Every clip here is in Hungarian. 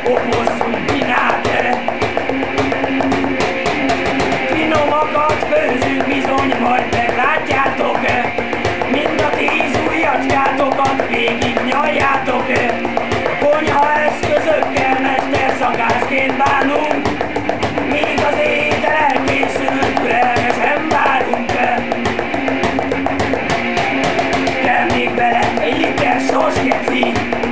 okozzunk pinát. Finomakat főzünk bizony, majd meglátjátok, mind a 10 ujjacskátokat végig nyaljátok. Konyha eszközökkel mesterszakászként bánunk, míg az étel elkészül, türelmesen várunk. Kell még bele egy liter sorskeci,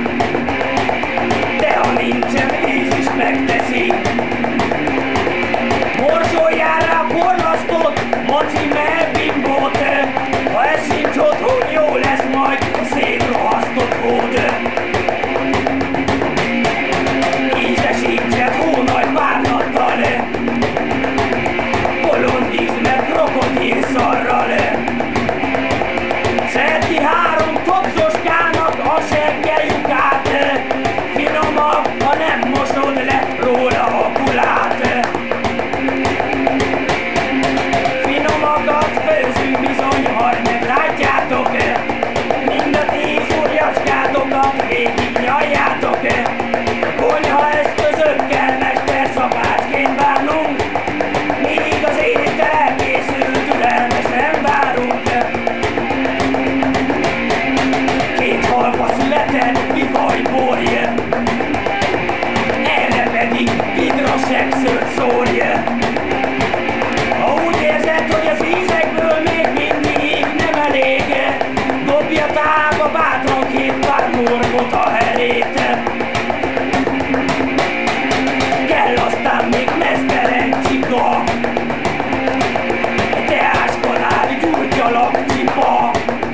de ha nincsen, víz is megteszi. Morzsoljál rá porlasztott, maci melbimbót, ha ez sincs otthon, jó lesz majd a szétrohasztott hód. Ízesítset hónagy párnattal, bolondizmet krokodilszarral. Szerti 3 topzoskának a seggeljukát, finomabb, ha nem mosod le róla a kulát. Finomakat főzünk bizony, majd meglátjátok, mind a 10 ujjacskátokat végig nyaljátok. Konyha eszközökkel mesterszakácsként bánunk, míg az étel elkészül, türelmesen várunk. 2 halva született bifajborj, erre pedig hidrosexőt szórj. Ha úgy érzed, hogy az ízekből még mindig nem elég, dobja tába bátran 2 pár morgot a herét. Kell aztán még meszterencsiga, teáskanál, gyurtyalakcsipa.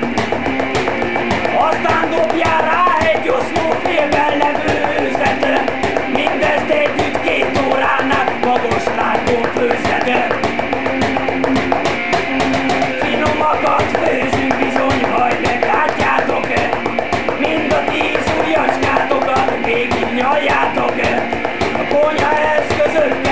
Aztán dobjál rá egy oszló félben levő őzet, mindezt együtt 2 órán át magos lángon főzed. Finomakat főzünk bizony, majd meglátjátok, mind a 10 ujjacskátokat végig nyaljátok. A konyha eszközökkel